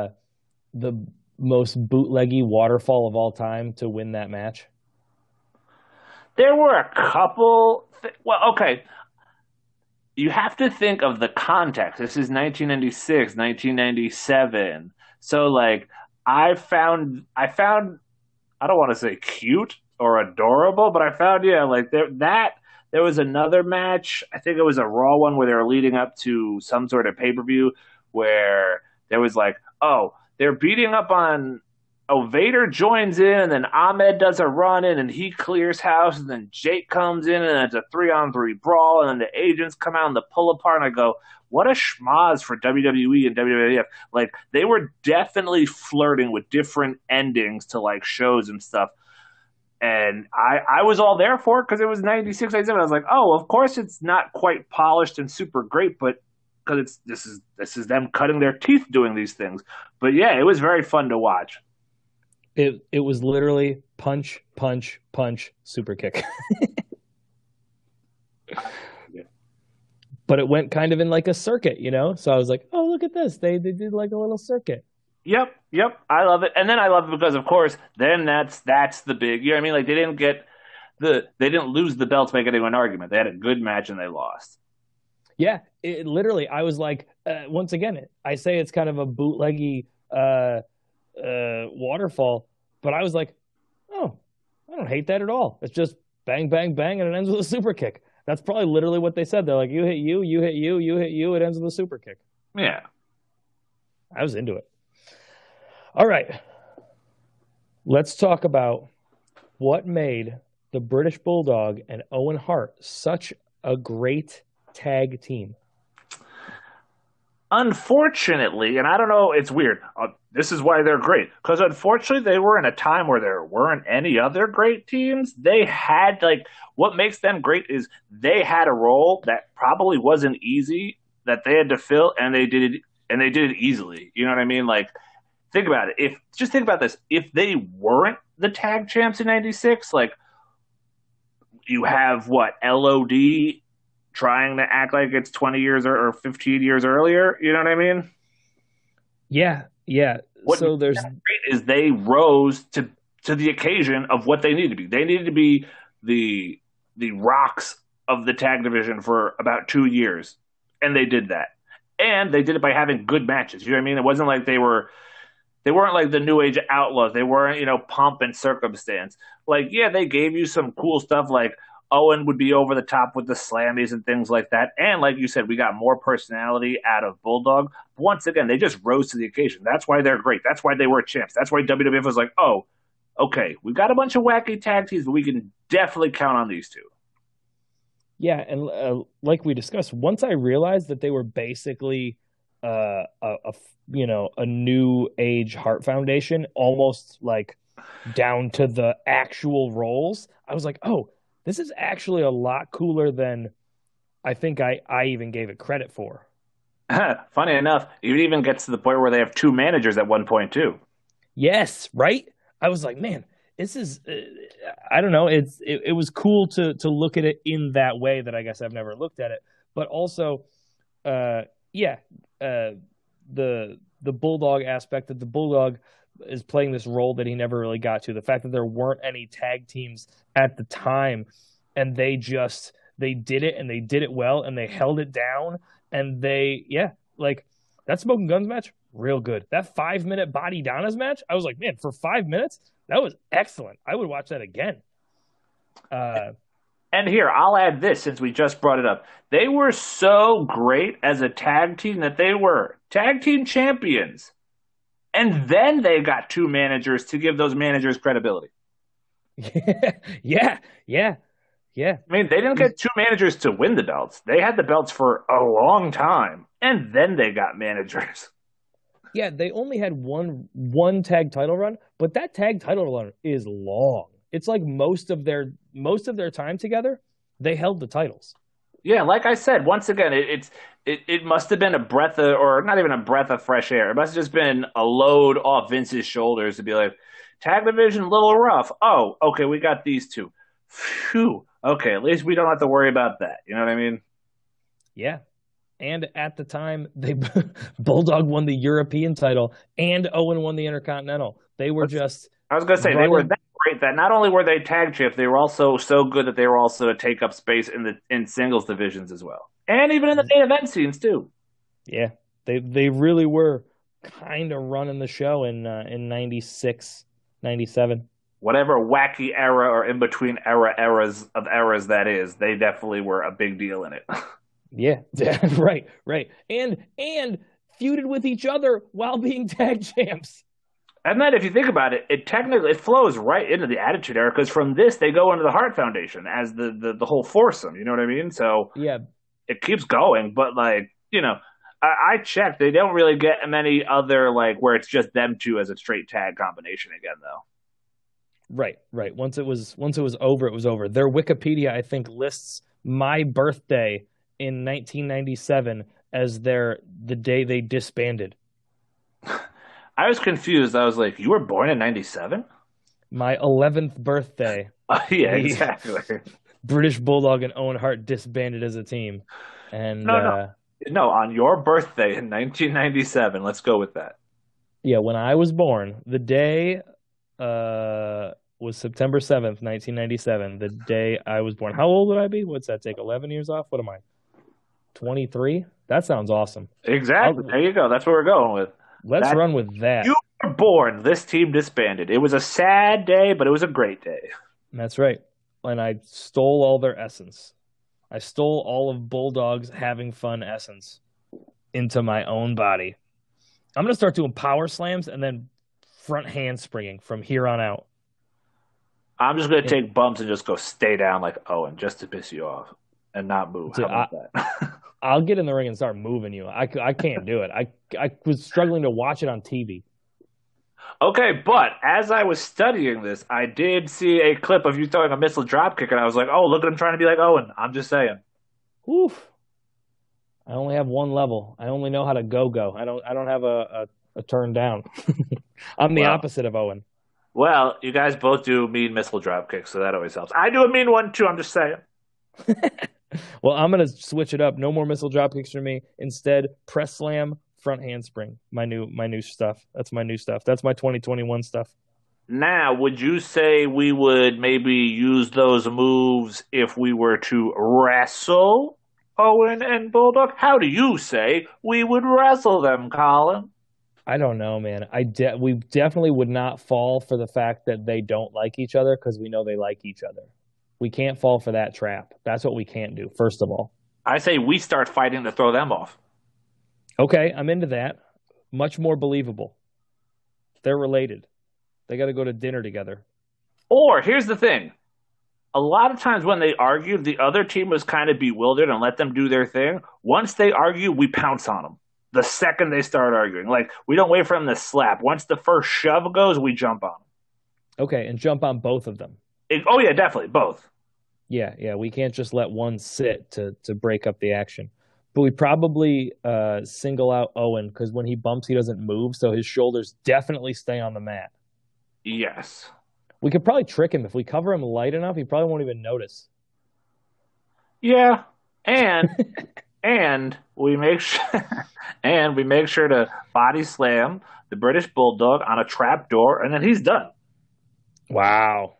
most bootleggy waterfall of all time to win that match? There were a couple. Well, okay. you have to think of the context. This is 1996, 1997. So like I found I don't want to say cute or adorable, but I found yeah, like there was another match. I think it was a Raw one where they were leading up to some sort of pay-per-view where there was like, oh, they're beating up on Vader joins in, and then Ahmed does a run in, and he clears house, and then Jake comes in, and it's a 3-on-3 brawl, and then the agents come out and the pull apart, and I go, what a schmoz for WWE and WWF. Like, they were definitely flirting with different endings to, like, shows and stuff. And I was all there for it because it was 96, 97. I was like, oh, of course it's not quite polished and super great, but because this is them cutting their teeth doing these things. But yeah, it was very fun to watch. It was literally punch, punch, punch, super kick. But it went kind of in like a circuit, you know? So I was like, oh, look at this. They did like a little circuit. Yep. I love it. And then I love it because of course, then that's the big, you know what I mean? Like they didn't lose the belts making an argument. They had a good match and they lost. Yeah, it literally, I was like, once again, I say it's kind of a bootleggy waterfall, but I was like, oh, I don't hate that at all. It's just bang, bang, bang, and it ends with a super kick. That's probably literally what they said. They're like, you hit you, you hit you, you hit you, it ends with a super kick. Yeah. I was into it. All right. Let's talk about what made the British Bulldog and Owen Hart such a great tag team. Unfortunately, and I don't know, it's weird. This is why they're great. Because unfortunately, they were in a time where there weren't any other great teams. They had, like, what makes them great is they had a role that probably wasn't easy that they had to fill, and they did it easily. You know what I mean? Like, think about it. Just think about this. If they weren't the tag champs in 96, like, you have what, LOD trying to act like it's 20 years or 15 years earlier. You know what I mean? Yeah. What so there's great is they rose to the occasion of what they needed to be. They needed to be the rocks of the tag division for about 2 years, and they did that. And they did it by having good matches. You know what I mean? It wasn't like they weren't like the New Age Outlaws. They weren't, pomp and circumstance. Like, yeah, they gave you some cool stuff like Owen would be over the top with the slammies and things like that. And like you said, we got more personality out of Bulldog. Once again, they just rose to the occasion. That's why they're great. That's why they were champs. That's why WWF was like, oh, okay, we've got a bunch of wacky tag teams, but we can definitely count on these two. Yeah, and like we discussed, once I realized that they were basically a new age Heart Foundation, almost like down to the actual roles, I was like, oh, this is actually a lot cooler than I think I even gave it credit for. Funny enough, it even gets to the point where they have two managers at one point too. Yes, right? I was like, man, this is I don't know, it was cool to look at it in that way that I guess I've never looked at it. But also the Bulldog aspect, that the Bulldog is playing this role that he never really got to. The fact that there weren't any tag teams at the time, and they did it, and they did it well, and they held it down, and that Smoking Guns match, real good. That 5-minute Body Donnas match, I was like, man, for 5 minutes, that was excellent. I would watch that again. And here, I'll add this since we just brought it up. They were so great as a tag team that they were tag team champions. And then they got two managers to give those managers credibility. Yeah. I mean, they didn't get two managers to win the belts. They had the belts for a long time, and then they got managers. Yeah, they only had one tag title run, but that tag title run is long. It's like most of their time together, they held the titles. Yeah, like I said, once again, it must have been a breath of, or not even a breath of fresh air. It must have just been a load off Vince's shoulders to be like, tag division, a little rough. Oh, okay, we got these two. Phew. Okay, at least we don't have to worry about that. You know what I mean? Yeah. And at the time, Bulldog won the European title, and Owen won the Intercontinental. They were just... I was going to say, they were that great that not only were they tag champs, they were also so good that they were also to take up space in singles divisions as well. And even in the main event scenes too. Yeah, they really were kind of running the show in 96, 97. Whatever wacky era or in between eras that is, they definitely were a big deal in it. Yeah, right, right. And feuded with each other while being tag champs. And then if you think about it, it flows right into the Attitude Era because from this they go into the Hart Foundation as the whole foursome. You know what I mean? So Yeah, it keeps going, but like I checked. They don't really get many other like where it's just them two as a straight tag combination again, though. right, right. Once it was over, it was over. Their Wikipedia, I think, lists my birthday in 1997 as the day they disbanded. I was confused. I was like, "You were born in '97?" My 11th birthday. Yeah, The exactly. British Bulldog and Owen Hart disbanded as a team, and No, on your birthday in 1997. Let's go with that. yeah, when I was born, the day was September 7th, 1997. The day I was born. How old would I be? What's that take? 11 years off? What am I? 23? That sounds awesome. Exactly. There you go. That's what we're going with. Let's run with that. You were born. This team disbanded. It was a sad day, but it was a great day. That's right. And I stole all their essence. I stole all of Bulldog's having fun essence into my own body. I'm going to start doing power slams and then front handspringing from here on out. I'm just going to take bumps and just go stay down like Owen just to piss you off and not move. Dude, How about that? I'll get in the ring and start moving you. I can't do it. I was struggling to watch it on TV. Okay, but as I was studying this, I did see a clip of you throwing a missile dropkick, and I was like, oh, look at him trying to be like Owen. I'm just saying. Oof. I only have one level. I only know how to go. I don't have a turn down. I'm the opposite of Owen. Well, you guys both do mean missile dropkicks, so that always helps. I do a mean one too, I'm just saying. Well, I'm gonna switch it up. No more missile dropkicks for me. Instead, press slam, front handspring. My new stuff. That's my new stuff. That's my 2021 stuff. Now, would you say we would maybe use those moves if we were to wrestle Owen and Bulldog? How do you say we would wrestle them, Colin? I don't know, man. We definitely would not fall for the fact that they don't like each other because we know they like each other. We can't fall for that trap. That's what we can't do, first of all. I say we start fighting to throw them off. Okay, I'm into that. Much more believable. They're related. They got to go to dinner together. Or, here's the thing. A lot of times when they argued, the other team was kind of bewildered and let them do their thing. Once they argue, we pounce on them. The second they start arguing. Like, we don't wait for them to slap. Once the first shove goes, we jump on them. Okay, and jump on both of them. Oh, yeah, definitely. Both. Yeah. We can't just let one sit to break up the action. But we probably single out Owen because when he bumps, he doesn't move, so his shoulders definitely stay on the mat. Yes. We could probably trick him. If we cover him light enough, he probably won't even notice. Yeah. And we make sure to body slam the British Bulldog on a trap door, and then he's done. Wow.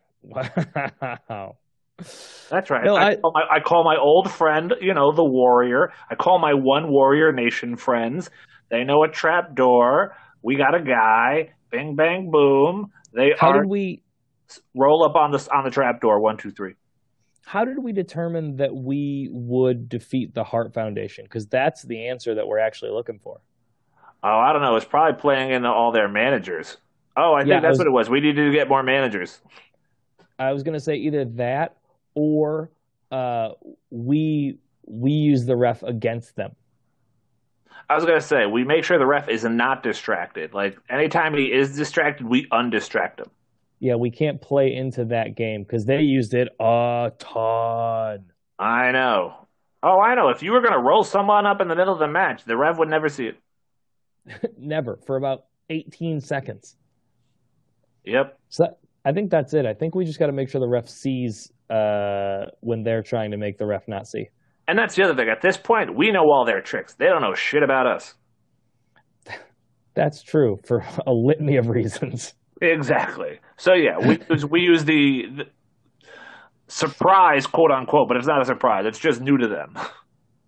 That's right. No, I call my old friend, the Warrior. I call my one Warrior Nation friends. They know a trap door. We got a guy. Bing, bang, boom. How did we roll up on the trap door? 1, 2, 3. How did we determine that we would defeat the Hart Foundation? Because that's the answer that we're actually looking for. Oh, I don't know. It's probably playing into all their managers. Oh, I think that's what it was. We needed to get more managers. I was going to say either that or we use the ref against them. I was going to say, we make sure the ref is not distracted. Like, anytime he is distracted, we undistract him. Yeah, we can't play into that game because they used it a ton. I know. Oh, I know. If you were going to roll someone up in the middle of the match, the ref would never see it. Never. For about 18 seconds. Yep. So I think that's it. I think we just got to make sure the ref sees when they're trying to make the ref not see. And that's the other thing. At this point, we know all their tricks. They don't know shit about us. That's true for a litany of reasons. Exactly. So yeah, we use the surprise, quote unquote, but it's not a surprise. It's just new to them.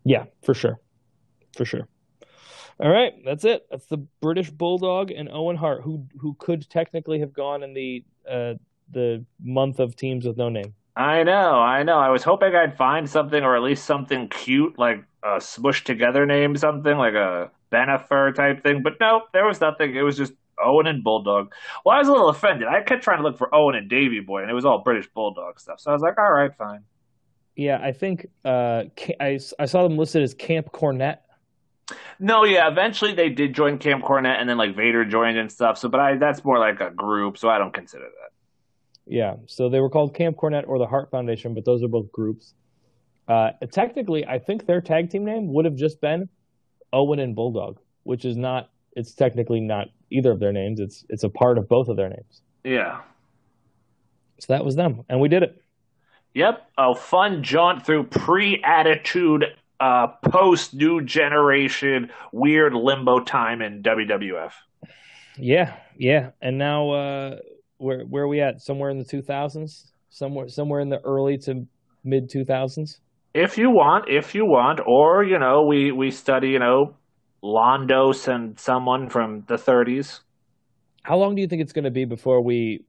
Yeah, for sure. For sure. All right, that's it. That's the British Bulldog and Owen Hart, who could technically have gone in the month of teams with no name. I know, I know. I was hoping I'd find something, or at least something cute, like a smushed together name, something like a Benefer type thing. But no, there was nothing. It was just Owen and Bulldog. Well, I was a little offended. I kept trying to look for Owen and Davy Boy, and it was all British Bulldog stuff. So I was like, all right, fine. Yeah, I think I saw them listed as Camp Cornet. No, yeah, eventually they did join Camp Cornet, and then like Vader joined and stuff. So, but that's more like a group, so I don't consider that. Yeah, so they were called Camp Cornet or the Hart Foundation, but those are both groups. Technically, I think their tag team name would have just been Owen and Bulldog, which is not. It's technically not either of their names. It's a part of both of their names. Yeah. So that was them, and we did it. Yep, a fun jaunt through pre-attitude, post-new generation, weird limbo time in WWF. Yeah, and now where are we at? Somewhere in the 2000s, somewhere in the early to mid 2000s. If you want, or we study, Londos and someone from the 30s. How long do you think it's going to be before we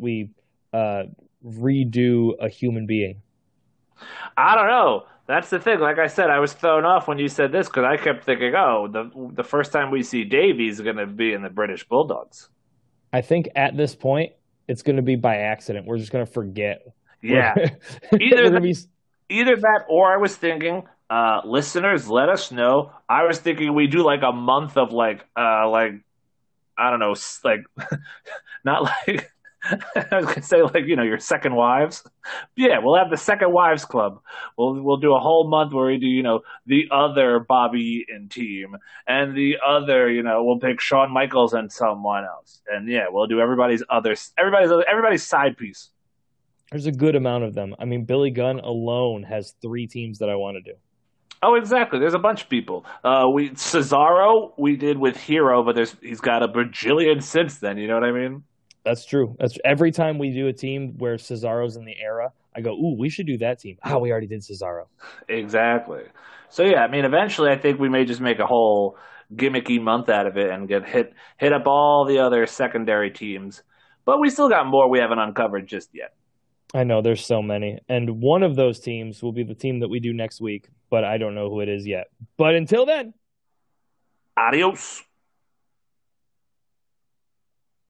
redo a human being? I don't know. That's the thing. Like I said, I was thrown off when you said this because I kept thinking, oh, the first time we see Davey is going to be in the British Bulldogs. I think at this point, it's going to be by accident. We're just going to forget. Yeah. Either that, or I was thinking, listeners, let us know. I was thinking we do like a month of I don't know, like not like I was gonna say like your second wives. Yeah, we'll have the second wives club. We'll do a whole month where we do the other Bobby Eaton team and the other we'll pick Shawn Michaels and someone else, and yeah, we'll do everybody's side piece. There's a good amount of them. I mean, Billy Gunn alone has 3 teams that I want to do. Oh, exactly. There's a bunch of people. Cesaro we did with Hero, but he's got a bajillion since then. You know what I mean? That's true. That's every time we do a team where Cesaro's in the era, I go, "Ooh, we should do that team." Oh, we already did Cesaro. Exactly. So yeah, I mean, eventually, I think we may just make a whole gimmicky month out of it and get hit up all the other secondary teams. But we still got more we haven't uncovered just yet. I know there's so many, and one of those teams will be the team that we do next week, but I don't know who it is yet. But until then, adios.